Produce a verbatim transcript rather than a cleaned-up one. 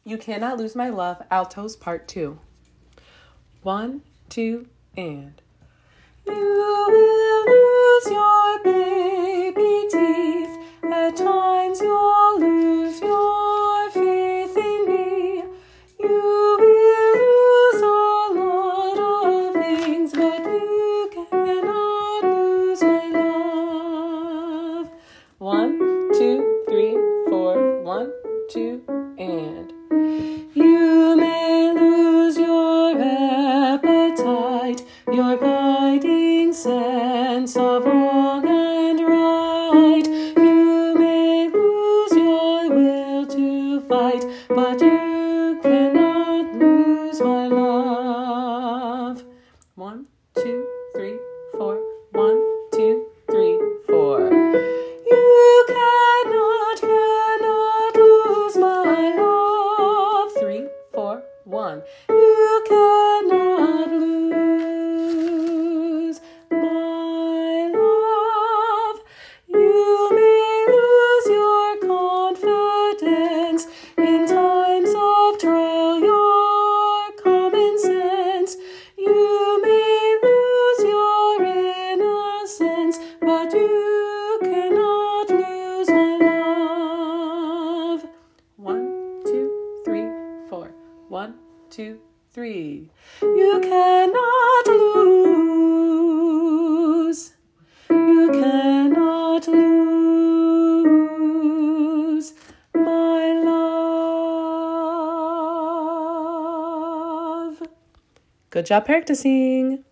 You Cannot Lose My Love, altos part two. One, two, and. You will lose your baby teeth. At times you'll lose your faith in me. You will lose a lot of things, but you cannot lose my love. One, two, three, four. One, two, and. You may lose your appetite, your guiding sense of wrong and right. You may lose your will to fight, but you cannot lose my love. One, two, three, four. One, two, three, four. You cannot, cannot lose my love. Three, four, one. You cannot lose my love. You may lose your confidence in times of trial, your common sense. You may lose your innocence, but you cannot lose my love. One, two, three, four. One, two, three. You cannot lose. You cannot lose my love. Good job practicing.